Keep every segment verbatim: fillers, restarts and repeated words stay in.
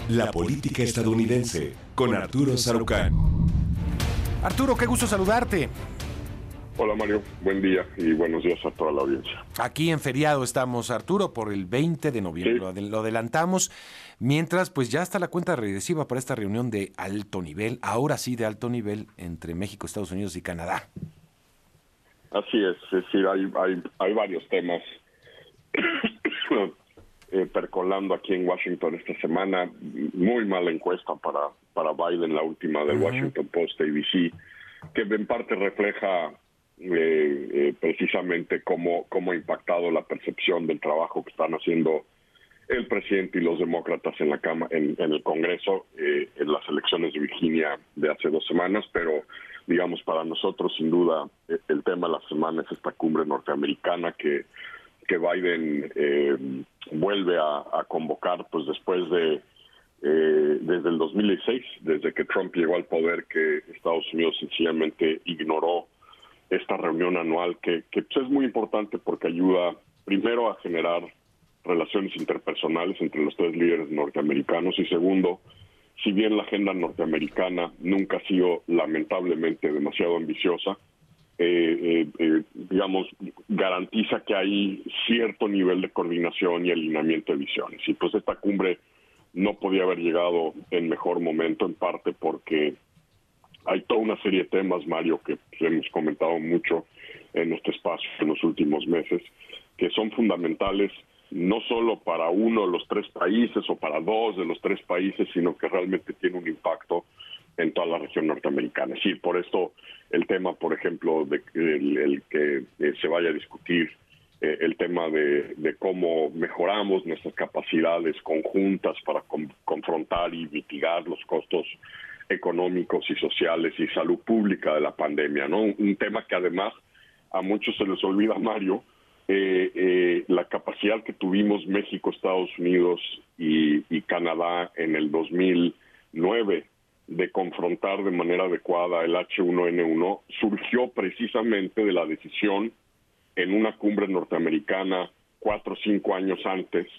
La política estadounidense con Arturo Sarucán. Arturo, qué gusto saludarte. Hola Mario, buen día y buenos días a toda la audiencia. Aquí en feriado estamos, Arturo, por el veinte de noviembre. Sí. Lo adelantamos, mientras pues ya está la cuenta regresiva para esta reunión de alto nivel, ahora sí de alto nivel, entre México, Estados Unidos y Canadá. Así es, es decir, hay, hay, hay varios temas eh, percolando aquí en Washington esta semana. Muy mala encuesta para, para Biden, la última del uh-huh. Washington Post A B C, que en parte refleja eh, eh, precisamente cómo, cómo ha impactado la percepción del trabajo que están haciendo el presidente y los demócratas en la cama, en, en el Congreso, eh, en las elecciones de Virginia de hace dos semanas, pero digamos para nosotros sin duda eh, el tema de la semana es esta cumbre norteamericana que que Biden eh, vuelve a, a convocar pues después de eh, desde el dos mil dieciséis, desde que Trump llegó al poder, que Estados Unidos sencillamente ignoró esta reunión anual que, que pues es muy importante porque ayuda primero a generar relaciones interpersonales entre los tres líderes norteamericanos y segundo, si bien la agenda norteamericana nunca ha sido lamentablemente demasiado ambiciosa, eh, eh, eh, digamos, garantiza que hay cierto nivel de coordinación y alineamiento de visiones. Y pues esta cumbre no podía haber llegado en mejor momento, en parte porque hay toda una serie de temas, Mario, que pues, hemos comentado mucho en este espacio en los últimos meses, que son fundamentales no solo para uno de los tres países o para dos de los tres países, sino que realmente tiene un impacto en toda la región norteamericana. Sí, por esto el tema, por ejemplo, de el, el que eh, se vaya a discutir eh, el tema de, de cómo mejoramos nuestras capacidades conjuntas para com- confrontar y mitigar los costos económicos y sociales y salud pública de la pandemia, ¿no? Un, un tema que además a muchos se les olvida, Mario, eh, eh, la capacidad que tuvimos México, Estados Unidos y, y Canadá en el dos mil nueve de confrontar de manera adecuada el H uno N uno surgió precisamente de la decisión en una cumbre norteamericana cuatro o cinco años antes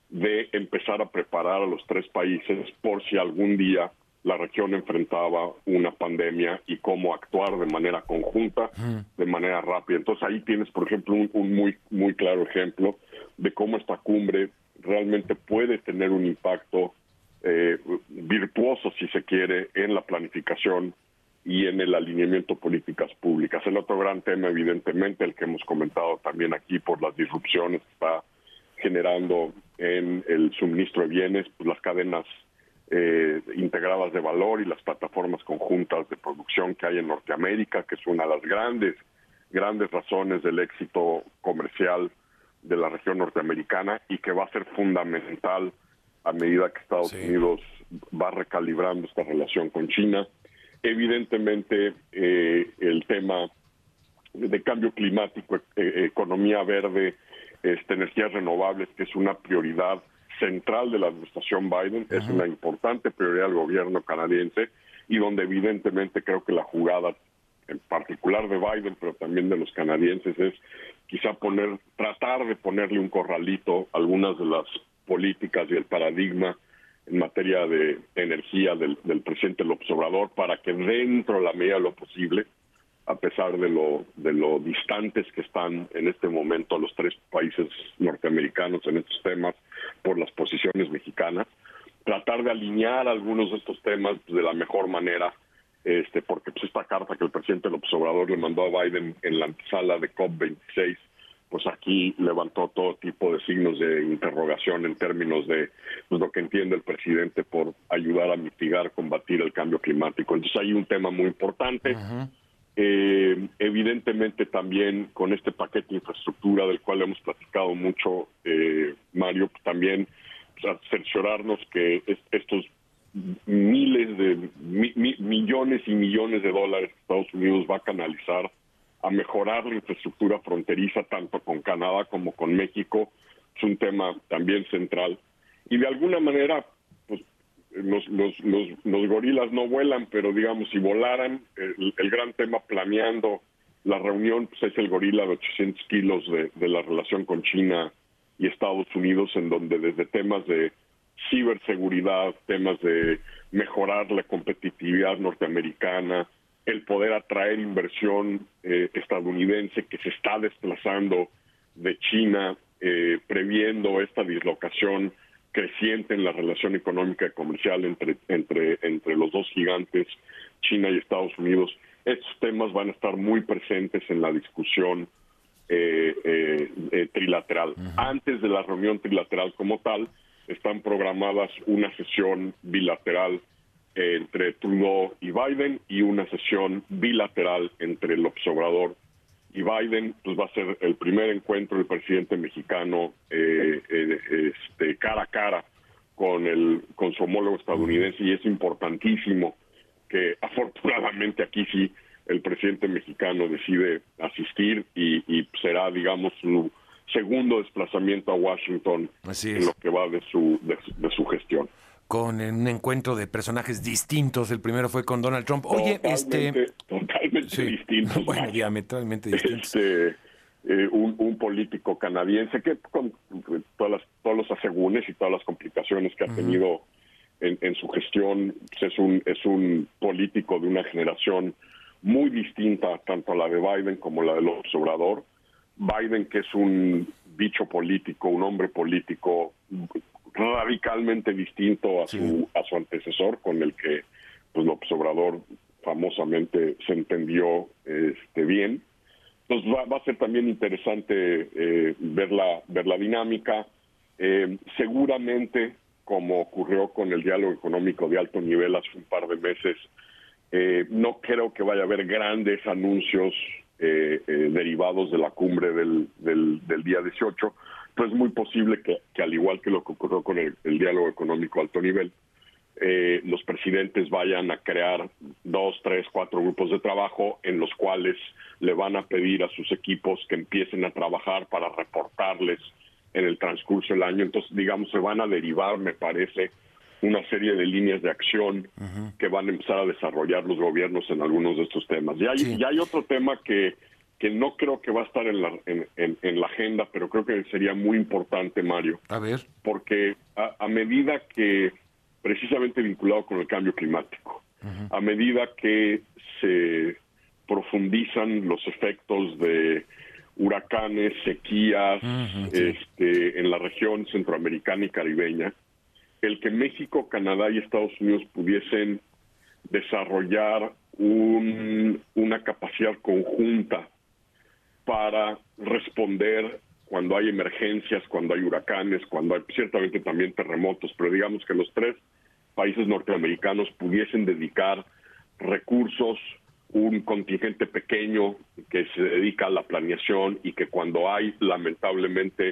de empezar a preparar a los tres países por si algún día la región enfrentaba una pandemia y cómo actuar de manera conjunta, de manera rápida. Entonces ahí tienes, por ejemplo, un, un muy muy claro ejemplo de cómo esta cumbre realmente puede tener un impacto eh, virtuoso, si se quiere, en la planificación y en el alineamiento de políticas públicas. El otro gran tema, evidentemente, el que hemos comentado también aquí por las disrupciones que está generando en el suministro de bienes, pues las cadenas Eh, integradas de valor y las plataformas conjuntas de producción que hay en Norteamérica, que es una de las grandes, grandes razones del éxito comercial de la región norteamericana y que va a ser fundamental a medida que Estados sí. Unidos va recalibrando esta relación con China. Evidentemente, eh, el tema de cambio climático, eh, economía verde, este, energías renovables, que es una prioridad central de la administración Biden, uh-huh. es una importante prioridad del gobierno canadiense y donde evidentemente creo que la jugada en particular de Biden, pero también de los canadienses, es quizá poner, tratar de ponerle un corralito a algunas de las políticas y el paradigma en materia de energía del, del presidente López Obrador para que dentro de la medida de lo posible, a pesar de lo de lo distantes que están en este momento los tres países norteamericanos en estos temas por las posiciones mexicanas, tratar de alinear algunos de estos temas de la mejor manera, este porque pues esta carta que el presidente López Obrador le mandó a Biden en la antesala de COP veintiséis, pues aquí levantó todo tipo de signos de interrogación en términos de pues, lo que entiende el presidente por ayudar a mitigar, combatir el cambio climático. Entonces hay un tema muy importante. Uh-huh. Eh, evidentemente también con este paquete de infraestructura del cual hemos platicado mucho, eh, Mario, también pues, cerciorarnos que es, estos miles de mi, mi, millones y millones de dólares que Estados Unidos va a canalizar a mejorar la infraestructura fronteriza tanto con Canadá como con México es un tema también central y de alguna manera pues Los, los, los, los gorilas no vuelan, pero digamos, si volaran, el, el gran tema planeando la reunión pues es el gorila de ochocientos kilos de, de la relación con China y Estados Unidos, en donde desde temas de ciberseguridad, temas de mejorar la competitividad norteamericana, el poder atraer inversión eh, estadounidense que se está desplazando de China, eh, previendo esta dislocación creciente en la relación económica y comercial entre, entre, entre los dos gigantes, China y Estados Unidos. Estos temas van a estar muy presentes en la discusión eh, eh, eh, trilateral. Uh-huh. Antes de la reunión trilateral como tal, están programadas una sesión bilateral entre Trudeau y Biden y una sesión bilateral entre López Obrador y Biden. Pues va a ser el primer encuentro del presidente mexicano eh, eh, este, cara a cara con el con su homólogo estadounidense, y es importantísimo que afortunadamente aquí sí el presidente mexicano decide asistir y, y será, digamos, su segundo desplazamiento a Washington en lo que va de su de, de su gestión. Con un encuentro de personajes distintos. El primero fue con Donald Trump. Oye, totalmente, este... Totalmente sí. distintos. Bueno, Mario. diametralmente distintos. Este, eh, un, un político canadiense que con todas las, todos los asegúnes y todas las complicaciones que ha tenido uh-huh. en, en su gestión, pues es un es un político de una generación muy distinta, tanto a la de Biden como la de López Obrador. Biden, que es un bicho político, un hombre político radicalmente distinto a su sí. a su antecesor, con el que pues López Obrador famosamente se entendió este, bien. Entonces va, va a ser también interesante eh, ver la ver la dinámica. Eh, seguramente, como ocurrió con el diálogo económico de alto nivel hace un par de meses, eh, no creo que vaya a haber grandes anuncios eh, eh, derivados de la cumbre del, del, del día dieciocho. Pues es muy posible que, que al igual que lo que ocurrió con el, el diálogo económico a alto nivel, eh, los presidentes vayan a crear dos, tres, cuatro grupos de trabajo en los cuales le van a pedir a sus equipos que empiecen a trabajar para reportarles en el transcurso del año. Entonces, digamos, se van a derivar, me parece, una serie de líneas de acción uh-huh. que van a empezar a desarrollar los gobiernos en algunos de estos temas. Y hay, sí. y hay otro tema que que no creo que va a estar en la en, en, en la agenda, pero creo que sería muy importante, Mario. A ver. Porque a, a medida que, precisamente vinculado con el cambio climático, uh-huh. a medida que se profundizan los efectos de huracanes, sequías, uh-huh, sí. este, en la región centroamericana y caribeña, el que México, Canadá y Estados Unidos pudiesen desarrollar un, una capacidad conjunta para responder cuando hay emergencias, cuando hay huracanes, cuando hay ciertamente también terremotos, pero digamos que los tres países norteamericanos pudiesen dedicar recursos, un contingente pequeño que se dedica a la planeación, y que cuando hay lamentablemente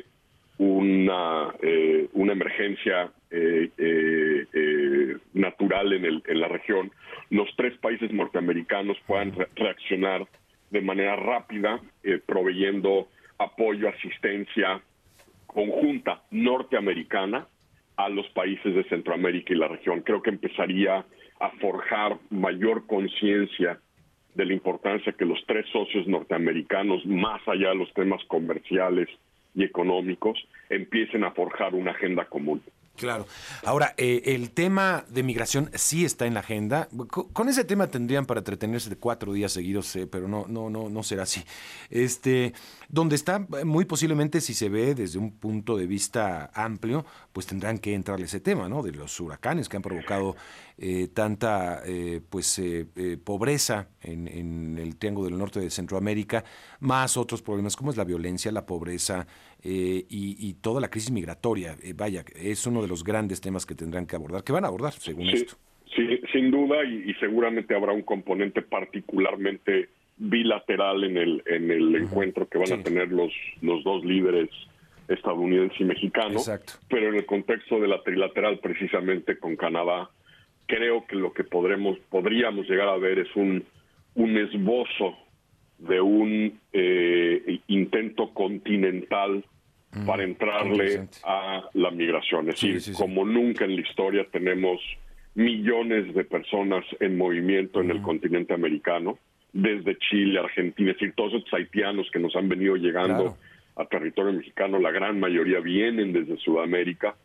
una eh, una emergencia eh, eh, eh, natural en el en la región, los tres países norteamericanos puedan re- reaccionar de manera rápida, eh, proveyendo apoyo, asistencia conjunta norteamericana a los países de Centroamérica y la región. Creo que empezaría a forjar mayor conciencia de la importancia que los tres socios norteamericanos, más allá de los temas comerciales y económicos, empiecen a forjar una agenda común. Claro. Ahora, eh, el tema de migración sí está en la agenda. Con, con ese tema tendrían para entretenerse de cuatro días seguidos, eh, pero no, no, no, no será así. Este, donde está muy posiblemente, si se ve desde un punto de vista amplio, pues tendrán que entrarle ese tema, ¿no? De los huracanes que han provocado eh, tanta, eh, pues, eh, eh, pobreza en, en el Triángulo del Norte de Centroamérica, más otros problemas como es la violencia, la pobreza eh, y, y toda la crisis migratoria. Eh, vaya, es uno de los grandes temas que tendrán que abordar, que van a abordar, según sí, esto. Sí, sin duda, y, y seguramente habrá un componente particularmente bilateral en el en el uh-huh. encuentro que van sí. a tener los los dos líderes estadounidense y mexicano. Exacto. Pero en el contexto de la trilateral, precisamente con Canadá, creo que lo que podremos podríamos llegar a ver es un un esbozo de un eh, intento continental mm, para entrarle a la migración. Es sí, decir, sí, sí. como nunca en la historia tenemos millones de personas en movimiento en mm. el continente americano, desde Chile, Argentina, es decir, todos estos haitianos que nos han venido llegando claro. a territorio mexicano, la gran mayoría vienen desde Sudamérica.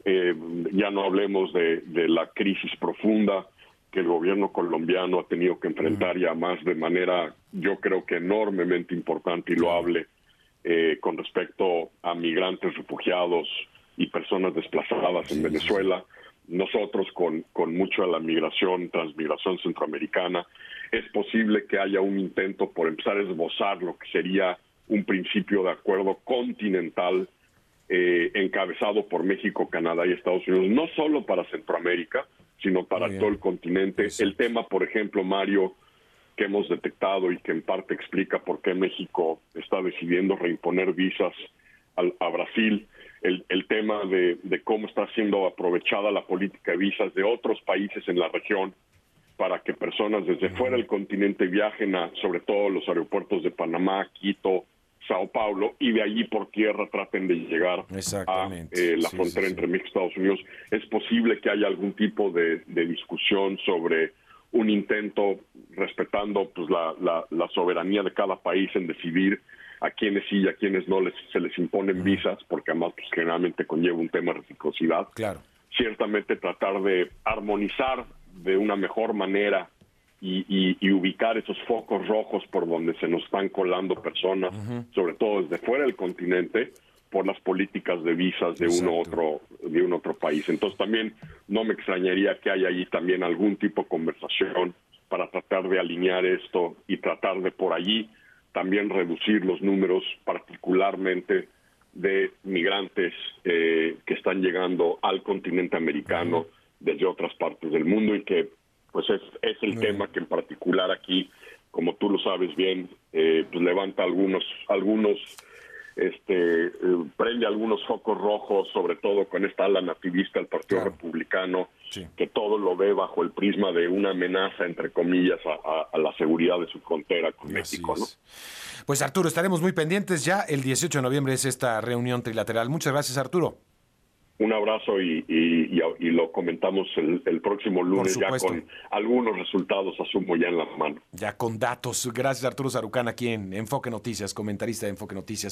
Eh, ya no hablemos de, de la crisis profunda que el gobierno colombiano ha tenido que enfrentar ya más de manera, yo creo que enormemente importante y loable, eh, con respecto a migrantes, refugiados y personas desplazadas en Venezuela. Nosotros con, con mucho de la migración, transmigración centroamericana, es posible que haya un intento por empezar a esbozar lo que sería un principio de acuerdo continental eh, encabezado por México, Canadá y Estados Unidos, no solo para Centroamérica, sino para todo el continente. Sí. El tema, por ejemplo, Mario, que hemos detectado y que en parte explica por qué México está decidiendo reimponer visas al, a Brasil, el, el tema de, de cómo está siendo aprovechada la política de visas de otros países en la región para que personas desde uh-huh. fuera del continente viajen a, sobre todo, los aeropuertos de Panamá, Quito, Sao Paulo, y de allí por tierra traten de llegar a eh, la sí, frontera sí, entre sí. México y Estados Unidos. Es posible que haya algún tipo de, de discusión sobre un intento, respetando pues la, la, la soberanía de cada país en decidir a quienes sí y a quienes no les, se les imponen uh-huh. visas, porque además pues, generalmente conlleva un tema de reciprocidad. Claro. Ciertamente tratar de armonizar de una mejor manera y, y, y ubicar esos focos rojos por donde se nos están colando personas, uh-huh. sobre todo desde fuera del continente, por las políticas de visas de uno otro de un otro país. Entonces también no me extrañaría que haya ahí también algún tipo de conversación para tratar de alinear esto y tratar de por allí también reducir los números, particularmente de migrantes eh, que están llegando al continente americano uh-huh. desde otras partes del mundo, y que pues es, es el Muy tema bien. que en particular aquí, como tú lo sabes bien, eh, pues levanta algunos algunos este eh, prende algunos focos rojos, sobre todo con esta ala nativista del Partido claro. Republicano, sí. que todo lo ve bajo el prisma de una amenaza, entre comillas, a, a, a la seguridad de su frontera con Así México, ¿no? Pues Arturo, estaremos muy pendientes. Ya el dieciocho de noviembre es esta reunión trilateral. Muchas gracias, Arturo. Un abrazo y, y, y, y lo comentamos el, el próximo lunes ya con algunos resultados, asumo, ya en la mano. Ya con datos. Gracias, Arturo Sarucán, aquí en Enfoque Noticias, comentarista de Enfoque Noticias.